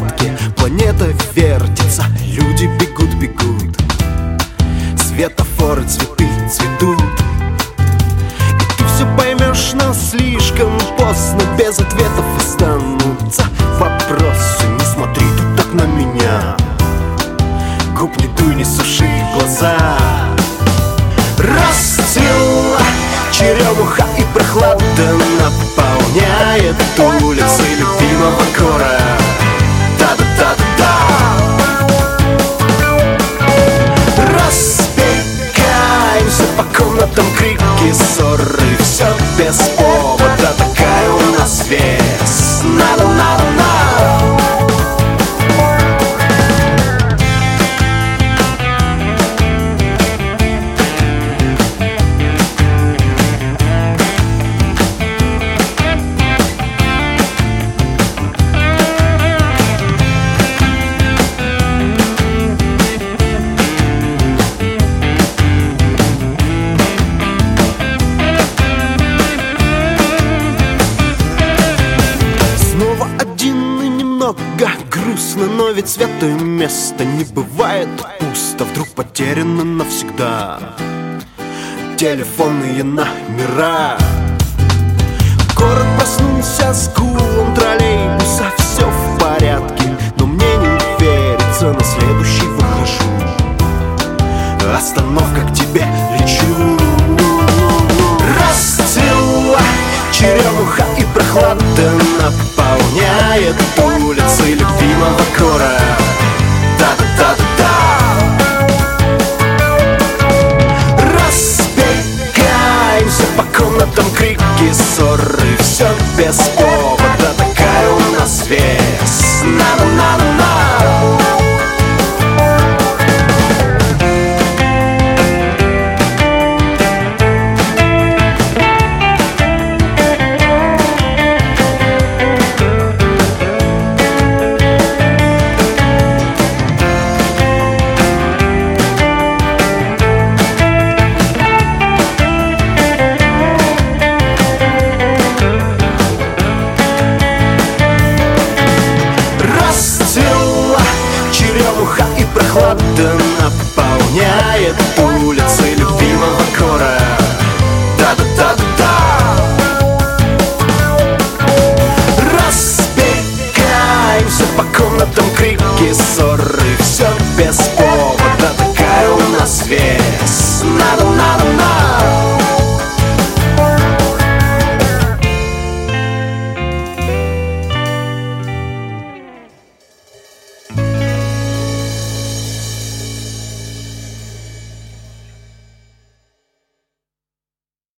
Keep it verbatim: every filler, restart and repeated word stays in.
порядке. Планета вертится, люди бегут, бегут. Светофоры, цветы цветут. И ты все поймешь, но слишком поздно. Без ответов останутся вопросы. Не смотри ты так на меня, губ не дуй, не суши глаза. Расцвела черемуха, и прохлада наполняет улицы любимого города. Да-да-да-да-да. Разбегаемся по комнатам, крики, ссоры, все без повода. Такая у нас вес. Надо-надо-надо. Грустно, но ведь святое место не бывает пусто. Вдруг потеряно навсегда телефонные номера. Город проснулся с гулом троллейбуса. Все в порядке, но мне не верится. На следующий выхожу, остановка, к тебе лечу. Расцвела черемуха, и прохлада наполняет улицы любимого города. Да-да-да-да-да. Разбегаемся по комнатам, крики, ссоры, все без повода. Такая у нас вес. Надо-надо-надо. Черемуха, и прохлада